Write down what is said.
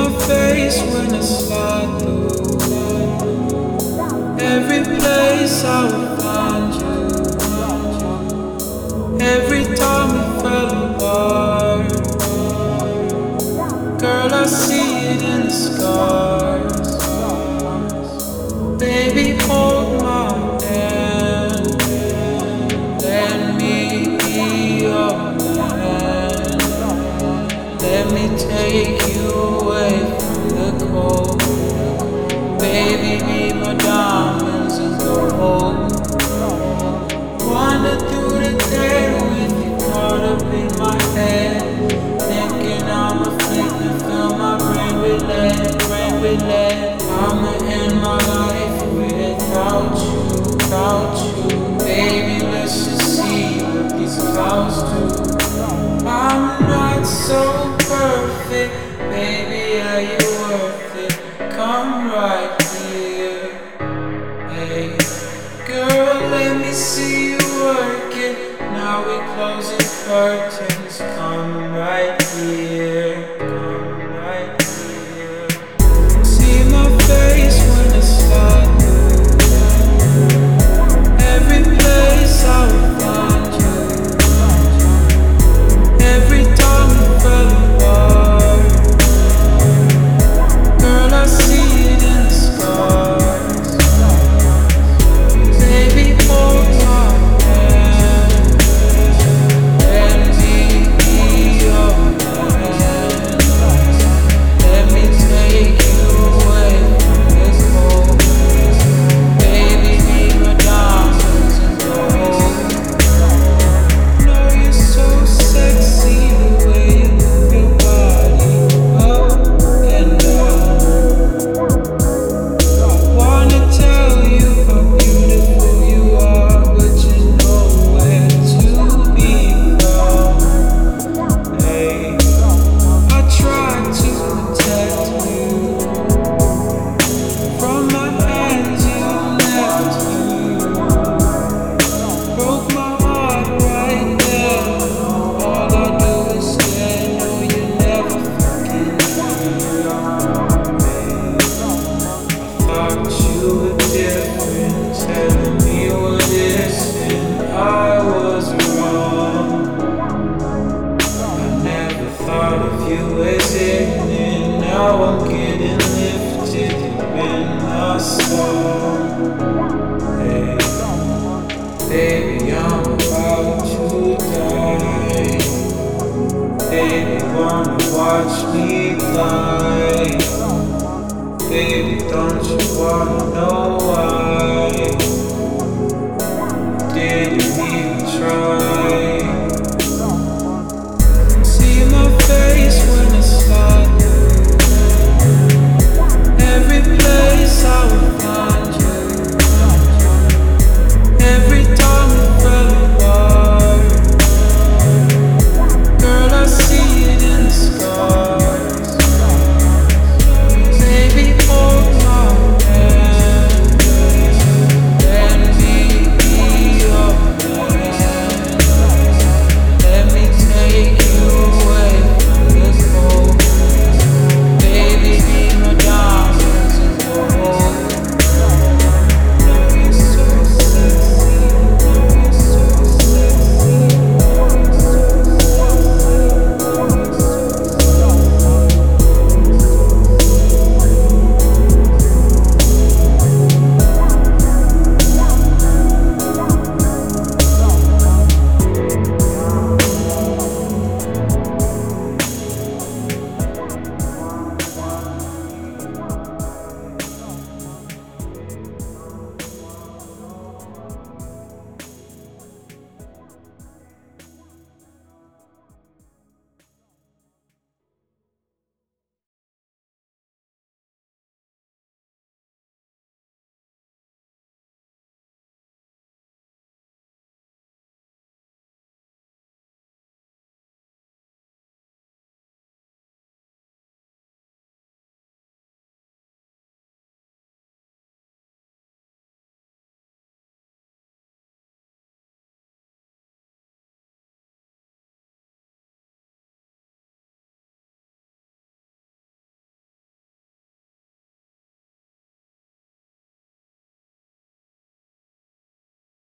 my face when I slide through. Every place I will find you. Every time we fell apart, girl, I see it in the scars. Baby, hold my hand. Let me be your man. Let me take you away from the cold. Baby, be my diamonds and gold. Wander through the day with you caught up in my head, thinking I'm a flick to fill my brain with lead, brain with lead. I'ma end my life without you, without you. Baby, let's just see what these clouds do. I'm not so perfect, baby, are you worth it? Come right here, hey. Girl, let me see you work it. Now we're closing curtains. Come right here, come right here. See my face when I slide through. Every place I will find you. Every time we fell apart, girl, I see it in the scars. Baby, hold my hand. Let me be your man. Let me take you away from this cold. Baby, be my diamonds and gold. Know you're so sexy the way you move your body up and down. Wanna tell you how beautiful you are, but you're nowhere to be found. Hey, I tried to protect you from my hands you left me. Broke my heart right there. All I do is stare. No, you never fucking thought you were different, telling me what isn't. I was wrong. I never thought of you as ignorant. Now I'm getting lifted in my song. Hey, baby, I'm about to die. Baby, wanna watch me fly. Baby, don't you wanna